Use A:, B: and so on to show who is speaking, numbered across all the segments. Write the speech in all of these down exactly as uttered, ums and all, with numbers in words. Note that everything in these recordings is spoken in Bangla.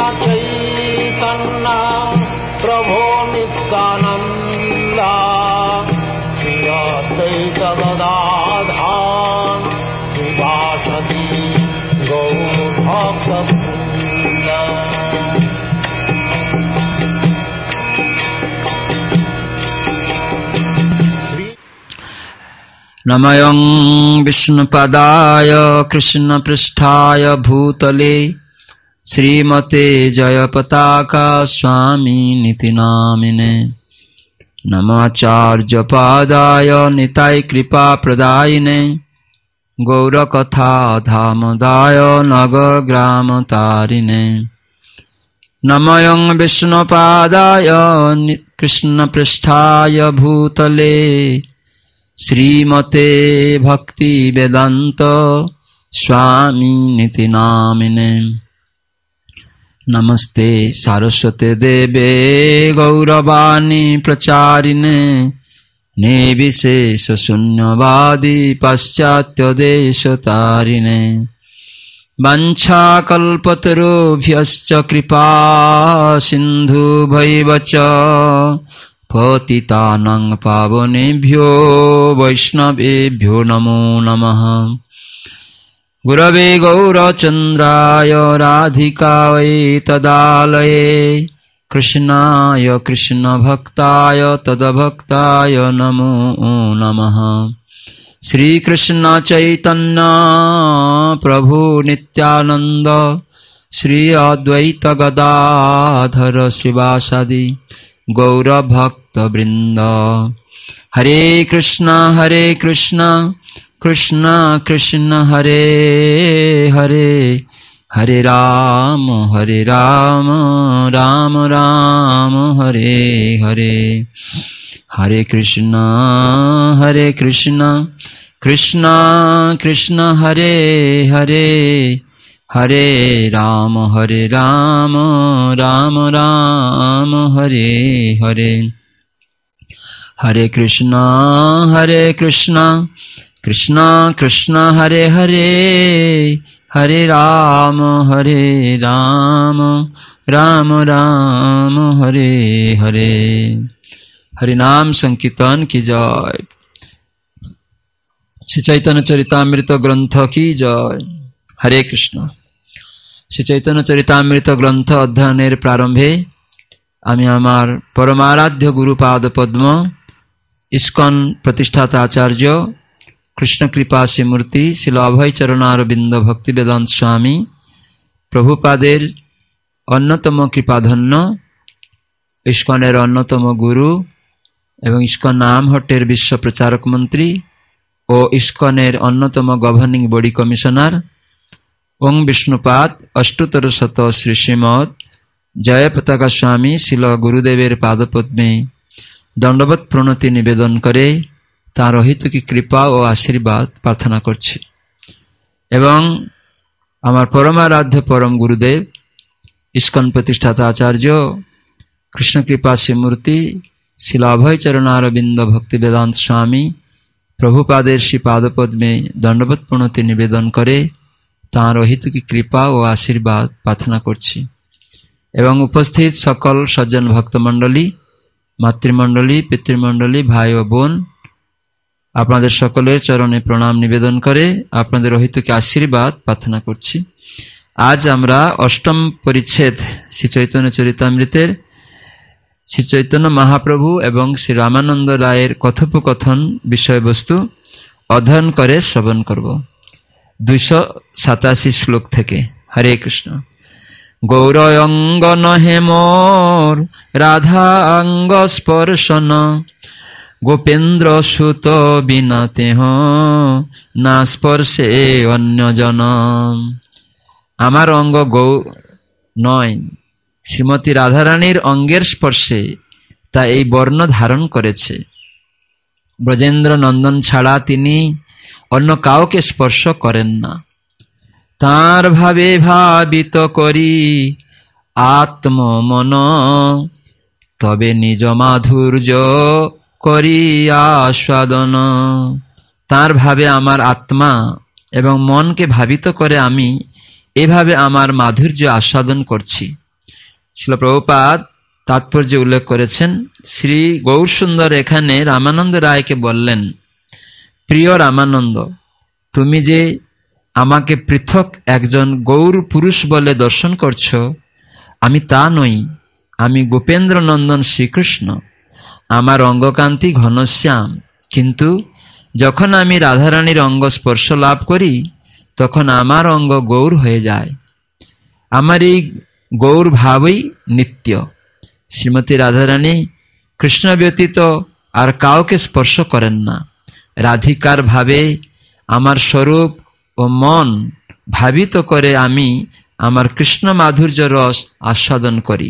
A: चैतन्य प्रभो नित्यानंद श्री अद्वैत गदाधर श्रीवासदि गौर भक्तवृंद।
B: नमयं विष्णुपदाय कृष्णपृष्ठाय भूतले श्रीमते जयपताका स्वामिनिति नामिने। नमाचार्यपादाय निताय कृपाप्रदायिने गौरकथा धामदाय नगरग्रामतारिणे। नमयं विष्णुपादाय कृष्णपृष्ठाय भूतले श्रीमते भक्ति वेदांत स्वामिनिति नामिने। नमस्ते सारस्वते देवे गौरवाणी प्रचारिणे निर्विशेष शून्यवादी पाश्चात्य देशतारिणे। वाञ्छाकल्पतरुभ्यश्च कृपा सिन्धुभैव च पतितानां पावनेभ्यो वैष्णवेभ्यो नमो नमः। गुरवे गौरचन्द्राय राधिकायै तदालये कृष्णाय कृष्णभक्ताय तद्भक्ताय नमो नमः। श्रीकृष्ण चैतन्य प्रभु नित्यानंद श्री अद्वैत गदाधर श्रीवासादि गौरभक्तवृंद। हरे कृष्ण हरे कृष्ण कृष्ण कृष्ण हरे हरे हरे राम हरे राम राम राम हरे हरे। हरे कृष्ण हरे कृष्ण कृष्ण कृष्ण हरे हरे हरे राम हरे राम राम राम हरे हरे। हरे कृष्ण हरे कृष्ण कृष्ण कृष्ण हरे हरे हरे राम हरे राम राम राम हरे हरे। हरि नाम संकीर्तन की जय। श्री चैतन्य चरितामृत ग्रंथ की जय। हरे कृष्ण। श्री चैतन्य चरितामृत ग्रंथ अध्ययनेर प्रारंभे आमी आमार परमाराध्य गुरुपाद पद्म इस्कन प्रतिष्ठाता आचार्य कृष्ण कृपा मूर्ति श्रील अभय चरणारविंद भक्ति वेदांत स्वामी प्रभुपादेर अन्यतम कृपाधन्य इस्कनेर अन्यतम गुरु एवं इस्कन नामहट्टेर विश्व प्रचारक मंत्री और इस्कनेर अन्यतम गवर्निंग बॉडी कमिशनार ओं विष्णुपाद अष्टोत्तर शत श्री श्रीमद जय पताका स्वामी शिल गुरुदेवेर पादपद्मे दंडवत प्रणति निवेदन करे तार हित की कृपा और आशीर्वाद प्रार्थना करछि। एवं आमार परमाराध्य परम गुरुदेव इस्कन प्रतिष्ठाता आचार्य कृष्ण कृपा मूर्ति शिल अभय चरणारविंद भक्ति वेदांत स्वामी प्रभुपादेर श्री पादपद में दंडवत प्रणति निवेदन करे तार हित की कृपा और आशीर्वाद प्रार्थना करछि। एवं उपस्थित सकल सज्जन भक्त मंडली मातृमंडली पितृमंडली भाई और बोन आपनादेर सकलेर चरणे प्रणाम निवेदन करे आपनादेर हित की आशीर्वाद प्रार्थना करछि। आज आमरा अष्टम परिच्छेद श्री चैतन्य चरितामृतेर श्री चैतन्य महाप्रभु एवं श्री रामानंद रायेर कथोपकथन विषय वस्तु अध्ययन करे श्रवण करब। दुइशो सताशी श्लोक थेके। हरे कृष्ण। गौरअंग नहे मोर राधा अंग स्पर्शन गोपेन्द्र सुत बिना तेह ना स्पर्शे अन्य जन। आमार अंग गौ नय श्रीमती राधारानीर अंगेर स्पर्शे ता एई बर्ण धारण करेछे। ब्रजेंद्र नंदन छाड़ा तिनी अन्य काउके स्पर्श करेन ना। तार भावे भावित करी आत्म मन तबे निज माधुर्य करी आस्वादन। तार भावे आमार आत्मा एवं मन के भावित करे आमी एभावे आमार माधुर्य आस्वादन करछि। শ্রীল প্রভুপাদ তাৎপর্য উল্লেখ করেছেন। শ্রী গৌরসুন্দর এখানে রামানন্দ রায়কে বললেন, প্রিয় রামানন্দ, তুমি যে আমাকে পৃথক একজন গৌর পুরুষ বলে দর্শন করছ, আমি তা নই। আমি গোপেন্দ্র নন্দন শ্রীকৃষ্ণ। আমার অঙ্গকান্তি ঘনশ্যাম, কিন্তু যখন আমি রাধারানীর অঙ্গ স্পর্শ লাভ করি তখন আমার অঙ্গ গৌর হয়ে যায়। আমার এই গৌর ভাবই নিত্য। শ্রীমতী রাধারানী কৃষ্ণ ব্যতীত আর কাউকে স্পর্শ করেন না। রাধিকার ভাবে আমার স্বরূপ ও মন ভাবিত করে আমি আমার কৃষ্ণ মাধুর্য রস আস্বাদন করি।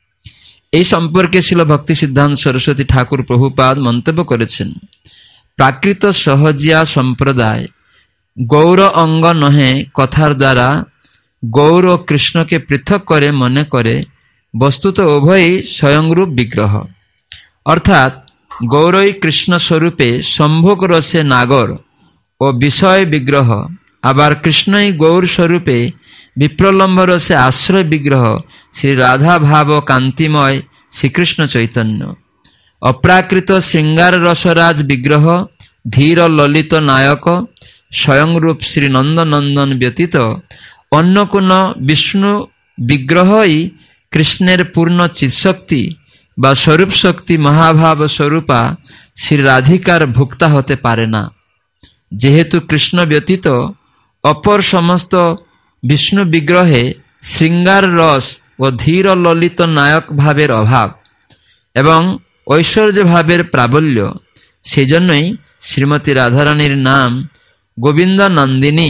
B: এই সম্পর্কে ছিল ভক্তি সিদ্ধান্ত সরস্বতী ঠাকুর প্রভুপাদ মন্তব্য করেছেন, প্রাকৃত সহজিয়া সম্প্রদায় গৌর অঙ্গ নহে কথার দ্বারা গৌর ও কৃষ্ণকে পৃথক করে মনে করে, বস্তুত উভয়ই স্বয়ংরূপ বিগ্রহ। অর্থাৎ গৌরই কৃষ্ণ স্বরূপে সম্ভোগ রসে নাগর ও বিষয় বিগ্রহ, আবার কৃষ্ণই গৌর স্বরূপে বিপ্রলম্ব রসে আশ্রয় বিগ্রহ শ্রী রাধা ভাব কান্তিময় শ্রীকৃষ্ণ চৈতন্য। অপ্রাকৃত শৃঙ্গার রসরাজ বিগ্রহ ধীর ললিত নায়ক স্বয়ংরূপ শ্রী নন্দনন্দন ব্যতীত অন্য কোন বিষ্ণু বিগ্রহই কৃষ্ণের পূর্ণ চিৎশক্তি বা স্বরূপ শক্তি মহাভাব স্বরূপা শ্রী রাধিকার ভুক্তা হতে পারে না। যেহেতু কৃষ্ণ ব্যতীত অপর সমস্ত বিষ্ণু বিগ্রহে শৃঙ্গার রস ও ধীর ললিত নায়ক ভাবের অভাব এবং ঐশ্বর্য ভাবের প্রাবল্য, সেজন্যই শ্রীমতী রাধারানীর নাম গোবিন্দ নন্দিনী,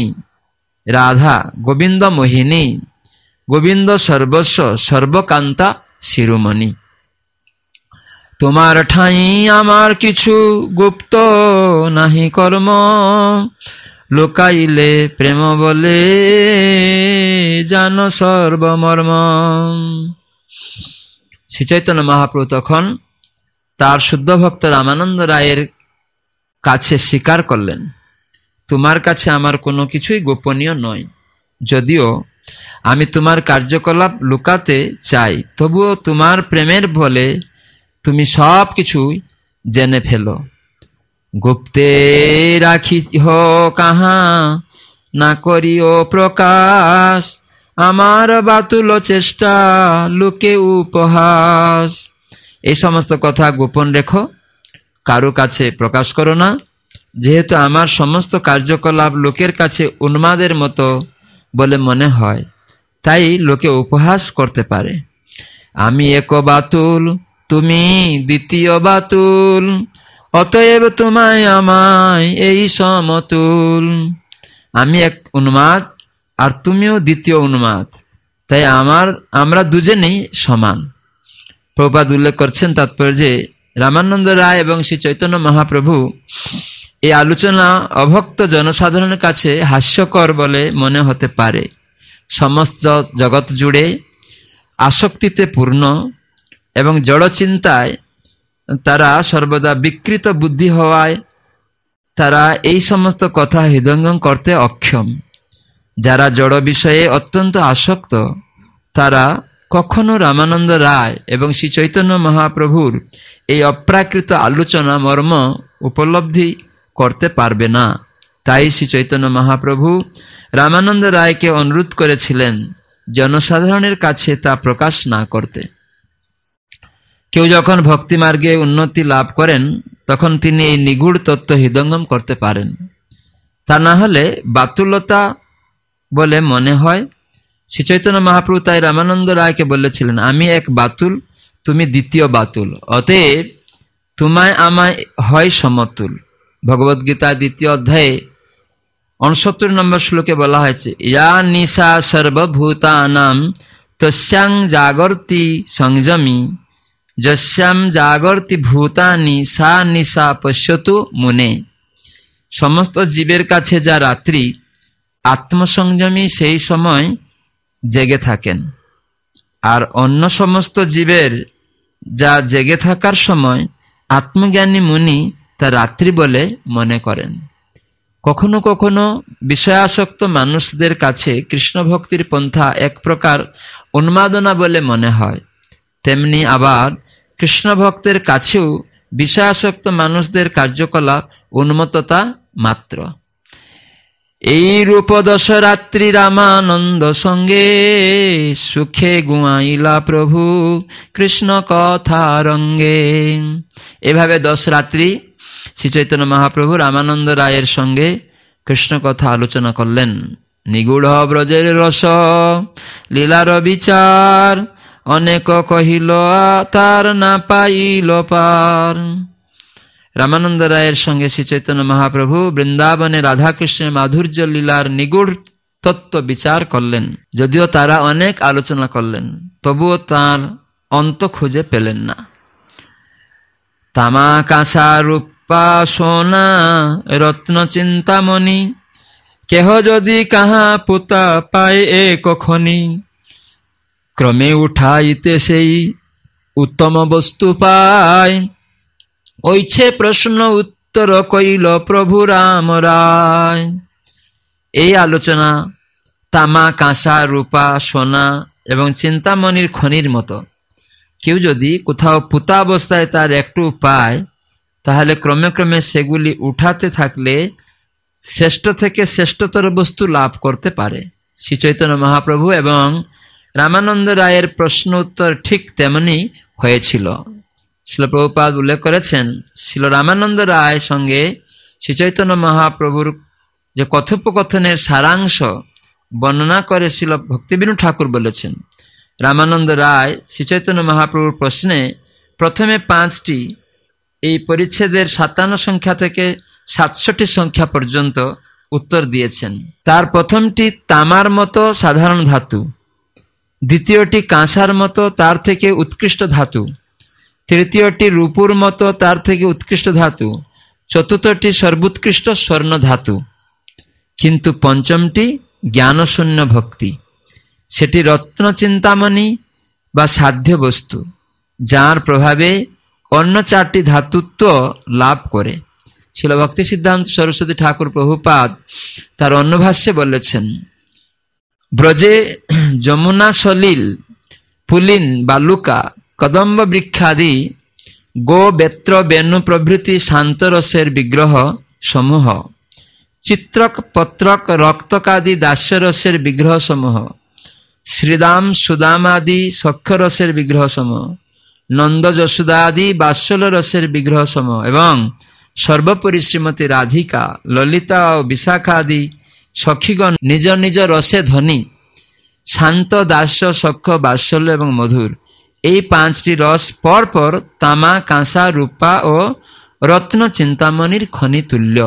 B: রাধা গোবিন্দ মোহিনী, গোবিন্দ সর্বস্ব সর্বকান্তা শিরোমণি। তোমার ঠাঁই আমার কিছু গুপ্ত নাহি কর্ম, লোকাইলে প্রেম বলে জানো সর্বমর্ম। শ্রী চৈতন্য মহাপ্রভু তখন তার শুদ্ধ ভক্ত রামানন্দ রায়ের কাছে স্বীকার করলেন, তোমার কাছে আমার কোনো কিছুই গোপনীয় নয়। যদিও আমি তোমার কার্যকলাপ লুকাতে চাই, তবুও তোমার প্রেমের বলে তুমি সব কিছুই জেনে ফেলো। গুপ্তে রাখি হো কাহা না করিও প্রকাশ, আমার বাতুল চেষ্টা লোকে উপহাস। এই সমস্ত কথা গোপন রেখো, কারো কাছে প্রকাশ করো না। যেহেতু আমার সমস্ত কার্যকলাপ লোকের কাছে উন্মাদের মতো বলে মনে হয়, তাই লোকে উপহাস করতে পারে। আমি এক বাতুল, তুমি দ্বিতীয় বাতুল, অতএব তোমায় আমায় এই সমতুল। আমি এক উন্মাদ আর তুমিও দ্বিতীয় উন্মাদ, তাই আমার আমরা দুজনেই সমান। প্রভুপাদ উল্লেখ করছেন তাৎপর্যে, রামানন্দ রায় এবং শ্রী চৈতন্য মহাপ্রভু এই আলোচনা অভক্ত জনসাধারণের কাছে হাস্যকর বলে মনে হতে পারে। সমস্ত জগৎ জুড়ে আসক্তিতে পূর্ণ এবং জড়চিন্তায় তারা সর্বদা বিকৃত বুদ্ধি হওয়ায় তারা এই সমস্ত কথা হৃদয়ঙ্গম করতে অক্ষম। যারা জড় বিষয়ে অত্যন্ত আসক্ত তারা কখনো রামানন্দ রায় এবং শ্রী চৈতন্য মহাপ্রভুর এই অপ্রাকৃত আলোচনা মর্ম উপলব্ধি করতে পারবে না। তাই শ্রী চৈতন্য মহাপ্রভু রামানন্দ রায়কে অনুরোধ করেছিলেন জনসাধারণের কাছে তা প্রকাশ না করতে। কেউ যখন ভক্তি মার্গে উন্নতি লাভ করেন তখন তিনি এই নিগূঢ় তত্ত্ব হৃদয়ঙ্গম করতে পারেন, তা না হলে বাতুলতা বলে মনে হয়। শ্রী চৈতন্য মহাপ্রভু তাই রামানন্দ রায়কে বলেছিলেন, আমি এক বাতুল, তুমি দ্বিতীয় বাতুল, অতএব তোমায় আমায় হয় সমতুল। ভগবদ্গীতা দ্বিতীয় অধ্যায়ে উনসত্তর নম্বর শ্লোকে বলা হয়েছে, ইয়া নিশা সর্বভূতানাম তস্যাং জাগর্তি সংযমী, যস্যাম জাগর্তি ভূতানি সা নিশা পশ্যতু মুনে। সমস্ত জীবের কাছে যা রাত্রি, আত্মসংযমী সেই সময় জেগে থাকেন, আর অন্য সমস্ত জীবের যা জেগে থাকার সময় আত্মজ্ঞানী মুনি তা রাত্রি বলে মনে করেন। কখনো কখনো বিষয়াসক্ত মানুষদের কাছে কৃষ্ণ ভক্তির পন্থা এক প্রকার উন্মাদনা বলে মনে হয়, তেমনি আবার কৃষ্ণ ভক্তের কাছেও বিষয়াসক্ত মানুষদের কার্যকলাপ উন্মত্ততা মাত্র। এই রূপ দশরাত্রি রামানন্দ সঙ্গে সুখে গুয়াইলা প্রভু কৃষ্ণ কথা রঙ্গে। এভাবে দশ রাত্রি শ্রী চৈতন্য মহাপ্রভু রামানন্দ রায়ের সঙ্গে কৃষ্ণ কথা আলোচনা করলেন। নিগুড় ব্রজের রস লীলার বিচার অনেক কহিল তার না পাইল পার। রামানন্দ রায়ের সঙ্গে শ্রী চৈতন্য মহাপ্রভু বৃন্দাবনে রাধাকৃষ্ণের মাধুর্য লীলার নিগুড় তত্ত্ব বিচার করলেন। যদিও তারা অনেক আলোচনা করলেন, তবুও তার অন্ত খুঁজে পেলেন না। তামা কাঁসা রূপা সোনা রত্ন চিন্তামণি কেহ যদি কাহা পুতা পায় এ কখনি ক্রমে উঠাইতে সেই উত্তম বস্তু পায়। ওইছে প্রশ্ন উত্তর কইল প্রভু রাম রায়। এই আলোচনা তামা কাঁসা রূপা সোনা এবং চিন্তামণির খনির মতো। কেউ যদি কোথাও পুতা অবস্থায় তার একটু পায়, তাহলে ক্রমে ক্রমে সেগুলি উঠাতে থাকলে শ্রেষ্ঠ থেকে শ্রেষ্ঠতর বস্তু লাভ করতে পারে। শ্রী চৈতন্য মহাপ্রভু এবং রামানন্দ রায়ের প্রশ্ন উত্তর ঠিক তেমনি হয়েছিল। শিল প্রভুপাদ উল্লেখ করেছেন, শিল রামানন্দ রায় সঙ্গে শ্রী চৈতন্য মহাপ্রভুর যে কথোপকথনের সারাংশ বর্ণনা করে শিল ভক্তিবিনোদ ঠাকুর বলেছেন, রামানন্দ রায় শ্রী চৈতন্য মহাপ্রভুর প্রশ্নে প্রথমে পাঁচটি, এই পরিচ্ছেদের সাতান্ন সংখ্যা থেকে সাতষট্টি সংখ্যা পর্যন্ত উত্তর দিয়েছেন। তার প্রথমটি তামার মতো সাধারণ ধাতু, দ্বিতীয়টি কাঁসার মতো তার থেকে উৎকৃষ্ট ধাতু, তৃতীয়টি রূপুর মতো তার থেকে উৎকৃষ্ট ধাতু, চতুর্থটি সর্বোৎকৃষ্ট স্বর্ণ ধাতু, কিন্তু পঞ্চমটি জ্ঞানশূন্য ভক্তি, সেটি রত্ন চিন্তামণি বা সাধ্য বস্তু, যার প্রভাবে অন্য চারটি ধাতুত্ব লাভ করে। ছিল ভক্তি সিদ্ধান্ত সরস্বতী ঠাকুর প্রভুপাদ তার অন্যভাষ্যে বলেছেন, ব্রজে যমুনা সলিল পুলিন বালুকা কদম্ব বৃক্ষাদি গো বেত্র বেণু প্রভৃতি শান্তরসের বিগ্রহ সমূহ, চিত্রক পত্রক রক্তকাদি দাস্যরসের বিগ্রহ সমূহ, শ্রীদাম সুদাম আদি সখ্যরসের বিগ্রহ সমূহ, নন্দ যশোদা আদি বাৎসল্য রসের বিগ্রহ সমূহ এবং সর্বোপরি শ্রীমতী রাধিকা ললিতা ও বিশাখা আদি সখীগণ নিজ নিজ রসে ধনী, শান্ত দাস্য সখ্য বাৎসল্য এবং মধুর, এই পাঁচটি রস পরপর তামা কাঁসা রূপা ও রত্ন চিন্তামণির খনি তুল্য।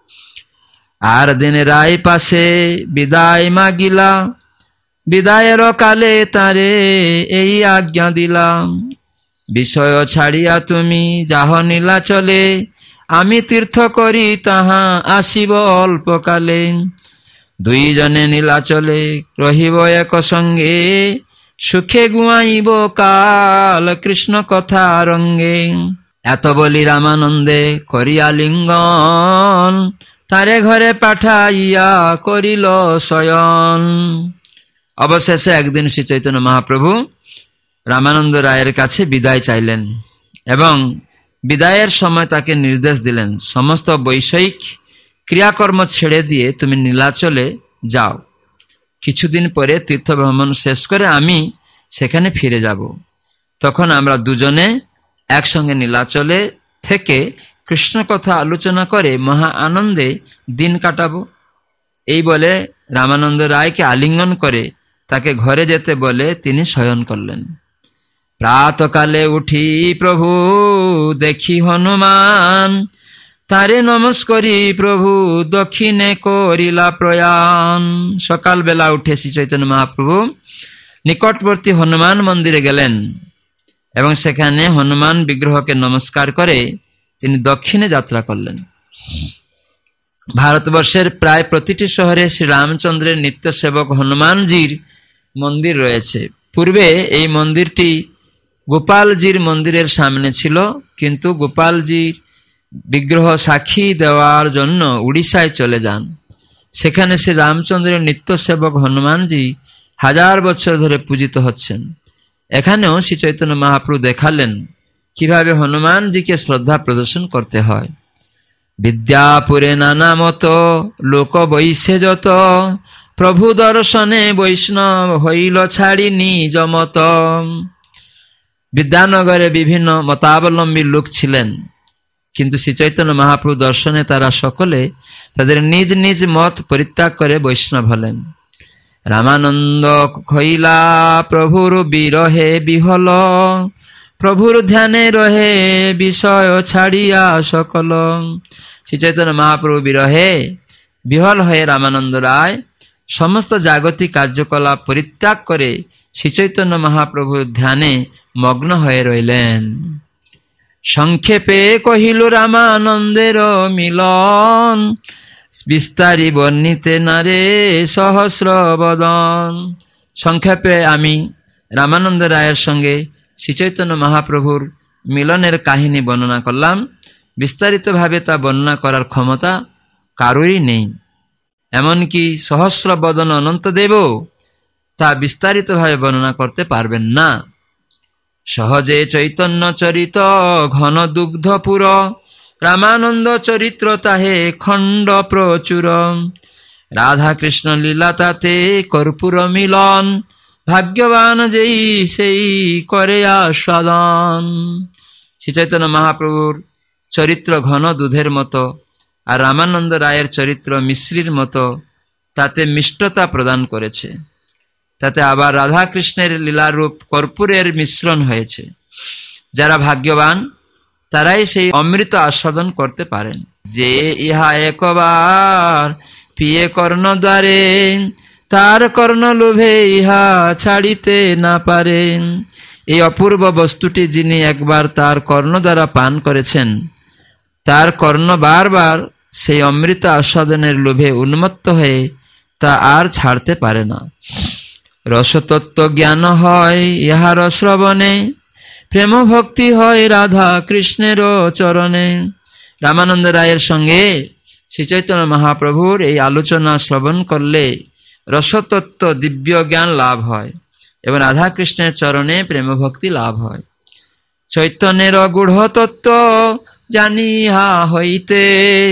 B: আর দিনে রায় পাশে বিদায় মাগিলা, বিদায়ের কালে তারে এই আজ্ঞা দিলাম, বিষয় ছাড়িয়া তুমি যাহ নীলাচলে, আমি তীর্থ করি তাহা আসিব অল্পকালে। দুইজনে নীলাচলে রহিব এক সঙ্গে, সুখে গুয়াইব কাল কৃষ্ণ কথা রঙ্গে। এত বলি রামানন্দে করিয়া লিঙ্গন, তারে ঘরে পাঠাইয়া করিল শয়ন। অবশেষে একদিন শ্রী চৈতন্য মহাপ্রভু রামানন্দ রায়ের কাছে বিদায় চাইলেন এবং বিদায়ের সময় তাকে নির্দেশ দিলেন, সমস্ত বৈষয়িক ক্রিয়াকর্ম ছেড়ে দিয়ে তুমি নীলাচলে যাও, কিছুদিন পরে তীর্থ ভ্রমণ শেষ করে আমি সেখানে ফিরে যাব, তখন আমরা দুজনে একসঙ্গে নীলাচলে থেকে কৃষ্ণ কথা আলোচনা করে মহা আনন্দে দিন কাটাবো। এই বলে রামানন্দ রায়কে আলিঙ্গন করে তাকে ঘরে যেতে বলে তিনি শয়ন করলেন। প্রাতকালে উঠি প্রভু দেখি হনুমান, তারে নমস্করি প্রভু দক্ষিণে করিলা প্রয়াণ। সকালবেলা উঠে শ্রী চৈতন্য মহাপ্রভু নিকটবর্তী হনুমান মন্দিরে গেলেন এবং সেখানে হনুমান বিগ্রহকে নমস্কার করে তিনি দক্ষিণে যাত্রা করলেন। ভারতবর্ষের প্রায় প্রতিটি শহরে শ্রী রামচন্দ্রের নিত্য সেবক হনুমানজির মন্দির রয়েছে। পূর্বে এই মন্দিরটি গোপালজির মন্দিরের সামনে ছিল, কিন্তু গোপালজির বিগ্রহ সাক্ষী দেওয়ার জন্য উড়িষ্যায় চলে যান। সেখানে শ্রী রামচন্দ্রের নিত্য সেবক হনুমানজি হাজার বছর ধরে পূজিত হচ্ছেন। এখানেও শ্রী চৈতন্য মহাপ্রভু দেখালেন কিভাবে হনুমানজিকে শ্রদ্ধা প্রদর্শন করতে হয়। বিদ্যাপুরে নানা মত লোক বৈশে যত, প্রভু দর্শনে বৈষ্ণব হইল ছাড়ি নিজ মত। বিদ্যানগরে বিভিন্ন মতাবলম্বী লোক ছিলেন, কিন্তু শ্রী চৈতন্য মহাপ্রভু দর্শনে তারা সকলে তাদের নিজ নিজ মত পরিত্যাগ করে বৈষ্ণব হলেন। রামানন্দ হইলা প্রভুর বিরহে বিহল, প্রভুর ধ্যানে রহে বিষয় ছাড়িয়া সকল। শ্রী চৈতন্য মহাপ্রভু বিরহে বিহল হয়ে রামানন্দ রায় সমস্ত জাগতিক কার্যকলাপ পরিত্যাগ করে শ্রী চৈতন্য মহাপ্রভুর ধ্যানে মগ্ন হয়ে রইলেন। সংক্ষেপে কহিল রামানন্দের মিলন, বিস্তারি বর্ণিতে নারে সহস্র বদন। সংক্ষেপে আমি রামানন্দ রায়ের সঙ্গে শ্রী চৈতন্য মহাপ্রভুর মিলনের কাহিনী বর্ণনা করলাম। বিস্তারিতভাবে তা বর্ণনা করার ক্ষমতা কারোরই নেই, এমনকি সহস্র বদন অনন্তদেব তা বিস্তারিতভাবে বর্ণনা করতে পারবেন না। সহজে চৈতন্য চরিত ঘন দুগ্ধপুর, রামানন্দ চরিত্র তাহে খণ্ড প্রচুর। রাধা কৃষ্ণ লীলা তাতে কর্পূর মিলন, ভাগ্যবান যেই সেই করে আস্বাদন। শ্রী চৈতন্য মহাপ্রভুর চরিত্র ঘন দুধের মতো, আর রামানন্দ রায়ের চরিত্র মিশ্রির মতো, তাতে মিষ্টতা প্রদান করেছে। তাতে আবার রাধা কৃষ্ণের লীলারূপ কর্পূরের মিশ্রণ হয়েছে। যারা ভাগ্যবান তারাই সেই অমৃত আস্বাদন করতে পারেন। যে ইহা একবার পিয়ে কর্ণ দ্বারে, তার কর্ণ লোভে ইহা ছাড়িতে না পারেন। এই অপূর্ব বস্তুটি যিনি একবার তার কর্ণ দ্বারা পান করেছেন, তার কর্ণ বারবার সেই অমৃত আস্বাদনের লোভে উন্মত্ত হয়ে তা আর ছাড়তে পারে না। রসতত্ত্ব জ্ঞান হয় ইহার শ্রবণে, প্রেম ভক্তি হয় রাধা কৃষ্ণের চরণে। রামানন্দ রায়ের সঙ্গে শ্রী চৈতন্য মহাপ্রভুর এই আলোচনা শ্রবণ করলে রসতত্ত্ব দিব্য জ্ঞান লাভ হয় এবং রাধা কৃষ্ণের চরণে প্রেম ভক্তি লাভ হয়। চৈতন্যের গূঢ় তত্ত্ব জানিহা হইতে,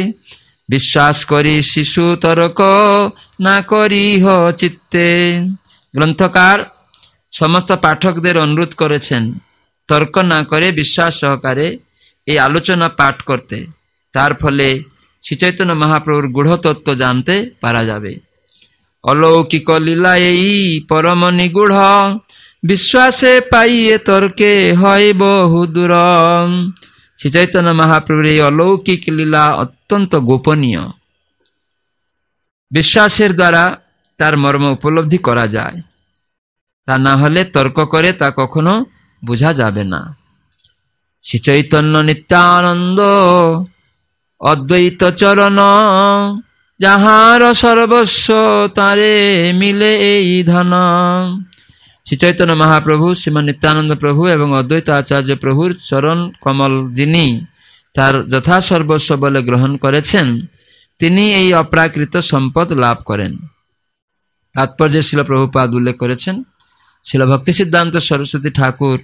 B: বিশ্বাস করি শিশু তর্ক না করিহ চিত্তে। গ্রন্থকার সমস্ত পাঠকদের অনুরোধ করেছেন তর্ক না করে বিশ্বাস সহকারে এই আলোচনা পাঠ করতে। তার ফলে শ্রী চৈতন্য মহাপ্রভুর গূঢ় তত্ত্ব জানতে পারা যাবে। অলৌকিক লীলা এই পরম নিগূঢ়, বিশ্বাসে পাইয়ে তর্কে হয় বহু দূর। শ্রী চৈতন্য মহাপ্রভুর এই অলৌকিক লীলা অত্যন্ত গোপনীয়, বিশ্বাসের দ্বারা তার মর্ম উপলব্ধি করা যায়, তা না হলে তর্ক করে তা কখনো বোঝা যাবে না। শ্রী চৈতন্য নিত্যানন্দ অদ্বৈত চরণ, যাহার সর্বস্ব তারে মিলে এই ধন। শ্রী চৈতন্য মহাপ্রভু, শ্রীমান নিত্যানন্দ প্রভু এবং অদ্বৈত আচার্য প্রভুর চরণ কমল যিনি তার যথা সর্বস্ব বলে গ্রহণ করেছেন, তিনি এই অপ্রাকৃত সম্পদ লাভ করেন। তাৎপর্যে শিল প্রভুপাদ উল্লেখ করেছেন। শিল ভক্তি সিদ্ধান্ত সরস্বতী ঠাকুর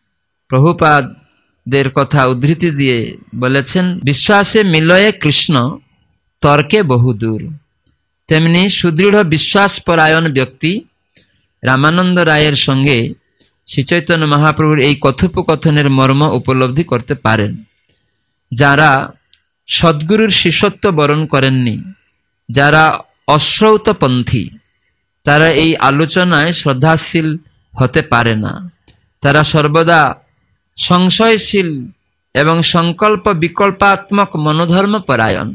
B: প্রভুপাদের কথা উদ্ধৃতি দিয়ে বলেছেন, বিশ্বাসে মিলয়ে কৃষ্ণ তর্কে বহুদূর। তেমনি সুদৃঢ় বিশ্বাস পরায়ণ ব্যক্তি রামানন্দ রায়ের সঙ্গে শ্রী চৈতন্য মহাপ্রভুর এই কথোপকথনের মর্ম উপলব্ধি করতে পারেন। যারা সদ্গুরুর শিষ্যত্ব বরণ করেননি, যারা অশ্রৌতপন্থী, তারা এই আলোচনায় শ্রদ্ধাশীল হতে পারে না। তারা সর্বদা সংশয়শীল এবং সংকল্প বিকল্পাত্মক মনোধর্ম পরায়ণ।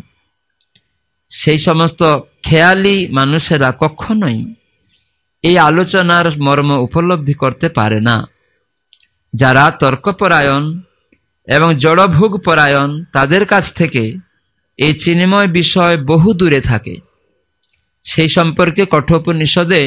B: সেই সমস্ত খেয়ালি মানুষেরা কখনোই এই আলোচনার মর্ম উপলব্ধি করতে পারে না। যারা তর্কপরায়ণ এবং জড়ভোগ পরায়ণ, তাদের কাছ থেকে এই চিন্ময় বিষয় বহু দূরে থাকে। সেই সম্পর্কে কঠোপনিষদে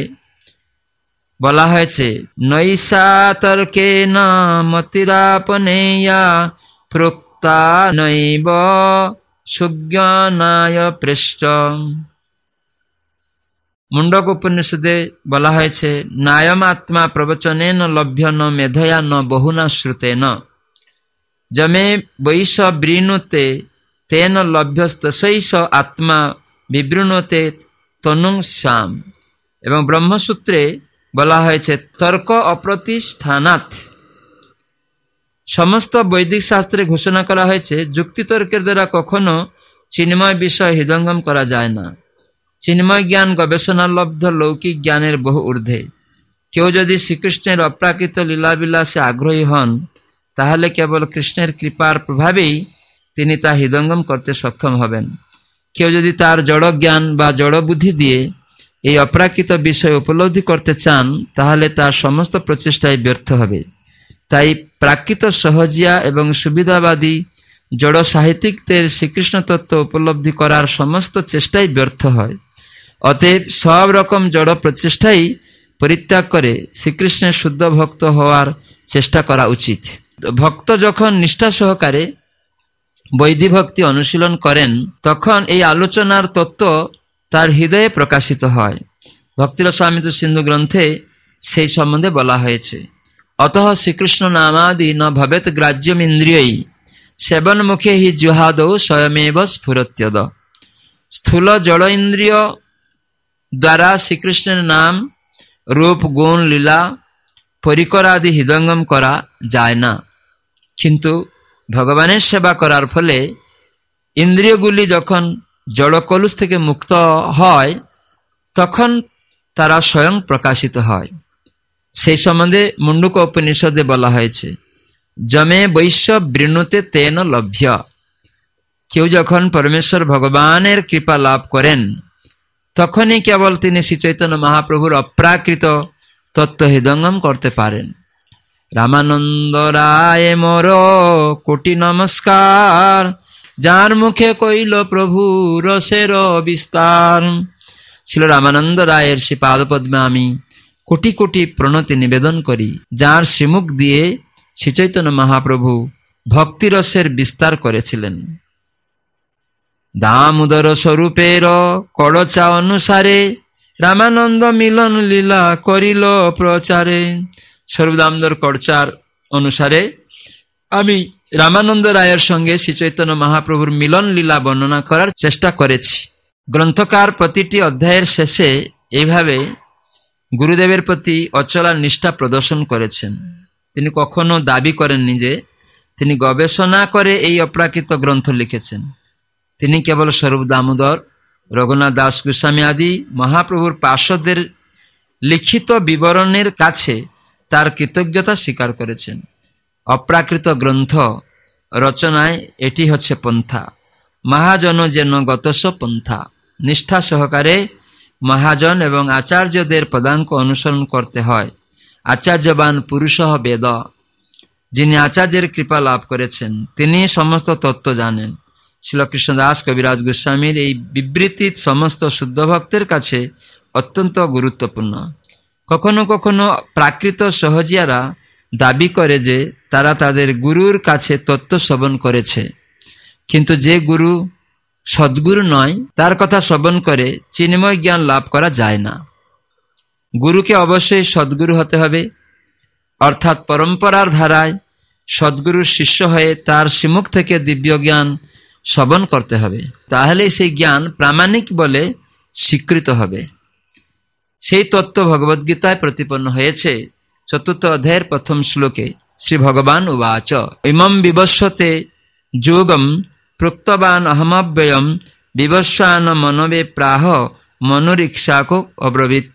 B: বলা হয়েছে, নৈষা তর্কে না মতিরাপনেয়া প্রোক্তা নৈব সুজ্ঞানায় পৃষ্ট। মুন্ডক উপনিষদে বলা হয়েছে, নায়ম আত্মা প্রবচনে ন লভ্য ন মেধয়া ন বহুনা শ্রুতে ন যমে বৈশ বৃণুতে তেন লভ্যস্তৈষ আত্মা বিবৃণতে তনুং শ্যাম। এবং ব্রহ্মসূত্রে বলা হয়েছে, তর্ক অপ্রতিষ্ঠানাৎ। সমস্ত বৈদিক শাস্ত্রে ঘোষণা করা হয়েছে, যুক্তিতর্কের দ্বারা কখনো চিন্ময় বিষয় হৃদয়ঙ্গম করা যায় না। চিন্ময় জ্ঞান গবেষণালব্ধ লৌকিক জ্ঞানের বহু ঊর্ধ্বে। কেউ যদি শ্রীকৃষ্ণের অপ্রাকৃত লীলাবিলাসে আগ্রহী হন, তাহলে কেবল কৃষ্ণের কৃপার প্রভাবেই তিনি তা হৃদয়ঙ্গম করতে সক্ষম হবেন। কেউ যদি তার জড় জ্ঞান বা জড় বুদ্ধি দিয়ে এই অপ্রাকৃত বিষয় উপলব্ধি করতে চান, তাহলে তার সমস্ত প্রচেষ্টাই ব্যর্থ হবে। তাই প্রাকৃত সহজিয়া এবং সুবিধাবাদী জড় সাহিত্যিকদের শ্রীকৃষ্ণ তত্ত্ব উপলব্ধি করার সমস্ত চেষ্টাই ব্যর্থ হয়। অতএব সব রকম জড় প্রচেষ্টাই পরিত্যাগ করে শ্রীকৃষ্ণের শুদ্ধ ভক্ত হওয়ার চেষ্টা করা উচিত। ভক্ত যখন নিষ্ঠা সহকারে বৈধি ভক্তি অনুশীলন করেন, তখন এই আলোচনার তত্ত্ব তার হৃদয়ে প্রকাশিত হয়। ভক্তিরসামৃত সিন্ধু গ্রন্থে সেই সম্বন্ধে বলা হয়েছে, অতঃ শ্রীকৃষ্ণ নামাদি ন ভবেত গ্রাহ্যম ইন্দ্রিয়ৈ সেবন মুখে হি জুহাদৌ স্বয়মেব স্ফুরত্যদ। স্থূল জড় ইন্দ্রিয় দ্বারা শ্রীকৃষ্ণের নাম, রূপ, গুণ, লীলা, পরিকর আদি হৃদয়ঙ্গম করা যায় না। কিন্তু ভগবানের সেবা করার ফলে ইন্দ্রিয়গুলি যখন জড়কলুষ থেকে মুক্ত হয়, তখন তারা স্বয়ং প্রকাশিত হয়। সেই সম্বন্ধে মুন্ডুক উপনিষদে বলা হয়েছে, যমে বৈশ্য বৃণুতে তেন লভ্য। কেউ যখন পরমেশ্বর ভগবানের কৃপা লাভ করেন, তখনই কেবল তিনি শ্রী চৈতন্য মহাপ্রভুর অপ্রাকৃত তত্ত্ব হৃদয়ঙ্গম করতে পারেন। রামানন্দ রায় মোর কোটি নমস্কার, যার মুখে কইল প্রভু রসের বিস্তার। ছিল রামানন্দ রায়ের শ্রী পাদপদ্মে আমি কোটি কোটি প্রণতি নিবেদন করি, যার শ্রীমুখ দিয়ে শ্রী চৈতন্য মহাপ্রভু ভক্তিরসের বিস্তার করেছিলেন। দামোদর স্বরূপের কড়চা অনুসারে রামানন্দ মিলন লীলা করিল প্রচারে। স্বরূপ দামোদর কড়চার অনুসারে আমি রামানন্দ রায়ের সঙ্গে শ্রী চৈতন্য মহাপ্রভুর মিলন লীলা বর্ণনা করার চেষ্টা করেছি। গ্রন্থকার প্রতিটি অধ্যায়ের শেষে এইভাবে গুরুদেবের প্রতি অচলা নিষ্ঠা প্রদর্শন করেছেন। তিনি কখনো দাবি করেননি যে তিনি গবেষণা করে এই অপ্রাকৃত গ্রন্থ লিখেছেন। তিনি কেবল স্বরূপ দামোদর, রঘুনাথ দাস গোস্বামী আদি মহাপ্রভুর পার্শ্বদের লিখিত বিবরণের কাছে তার কৃতজ্ঞতা স্বীকার করেছেন। অপ্রাকৃত গ্রন্থ রচনায় এটি হচ্ছে পন্থা। মহাজন যেন গতস পন্থা। নিষ্ঠা সহকারে মহাজন এবং আচার্যদের পদাঙ্ক অনুসরণ করতে হয়। আচার্যবান পুরুষ বেদ। যিনি আচার্যের কৃপা লাভ করেছেন, তিনি সমস্ত তত্ত্ব জানেন। শ্রীকৃষ্ণদাস কবিরাজ গোস্বামীর এই বিবৃতি সমস্ত শুদ্ধ ভক্তের কাছে অত্যন্ত গুরুত্বপূর্ণ। কখনো কখনো প্রাকৃত সহজিয়ারা দাবি করে যে তারা তাদের গুরুর কাছে তত্ত্ব শ্রবণ করেছে, কিন্তু যে গুরু সদ্গুরু নয়, তার কথা শ্রবণ করে চিন্ময় জ্ঞান লাভ করা যায় না। গুরুকে অবশ্যই সদ্গুরু হতে হবে, অর্থাৎ পরম্পরার ধারায় সদ্গুরুর শিষ্য হয়ে তার শ্রীমুখ থেকে দিব্য জ্ঞান শ্রবণ করতে হবে। তাহলে সেই জ্ঞান প্রামাণিক বলে স্বীকৃত হবে। সেই তত্ত্ব ভগবদ্গীতায় প্রতিপন্ন হয়েছে। চতুর্থ অধ্যায়ের প্রথম শ্লোকে শ্রী ভগবান উবাচ, ইমম বিবস্বতে যোগম প্রক্তবান অহমব্যয়ম বিবস্বান মনবে প্রাহ মনুরীক্ষাকো অব্রবীত।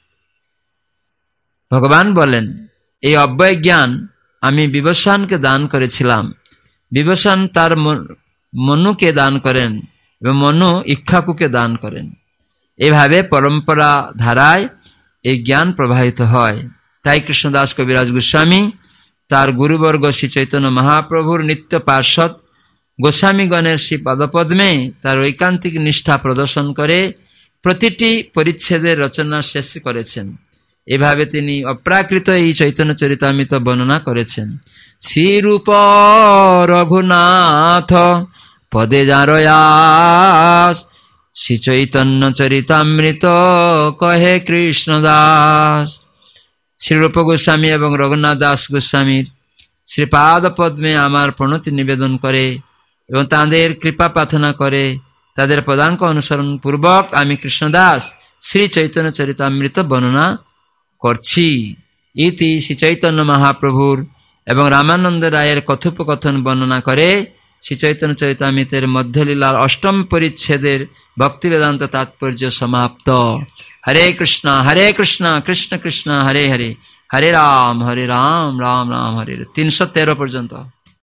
B: ভগবান বলেন, এই অব্যয় জ্ঞান আমি বিবস্বানকে দান করেছিলাম। বিবস্বান তার মনুকে দান করেন এবং মনু ইক্ষাকুকে দান করেন। এভাবে পরম্পরা ধারায় এই জ্ঞান প্রবাহিত হয়। তাই কৃষ্ণদাস কবিরাজ গোস্বামী তার গুরুবর্গ শ্রী চৈতন্য মহাপ্রভুর নিত্য পার্ষদ গোস্বামীগণের শ্রী পদপদ্মে তার ঐকান্তিক নিষ্ঠা প্রদর্শন করে প্রতিটি পরিচ্ছেদের রচনা শেষ করেছেন। এভাবে তিনি অপ্রাকৃত এই চৈতন্য চরিতামৃত বর্ণনা করেছেন। শ্রীরূপ রঘুনাথ পদে যারয়াস শ্রী চৈতন্য চরিতামৃত কহে কৃষ্ণদাস। শ্রীরূপ গোস্বামী এবং রঘুনাথ দাস গোস্বামীর শ্রীপাদ পদ্মে আমার প্রণতি নিবেদন করে এবং তাঁদের কৃপা প্রার্থনা করে তাদের পদাঙ্ক অনুসরণ পূর্বক আমি কৃষ্ণদাস শ্রী চৈতন্য চরিতামৃত বর্ণনা করছি। ইতি শ্রী চৈতন্য মহাপ্রভুর এবং রামানন্দ রায়ের কথোপকথন বর্ণনা করে শ্রী চৈতন্য চরিতামৃতের মধ্যলীলার অষ্টম পরিচ্ছেদের ভক্তি বেদান্ত তাৎপর্য সমাপ্ত। হরে কৃষ্ণ হরে কৃষ্ণ কৃষ্ণ কৃষ্ণ হরে হরে, হরে রাম হরে রাম রাম রাম হরে। তিনশো তেরো পর্যন্ত।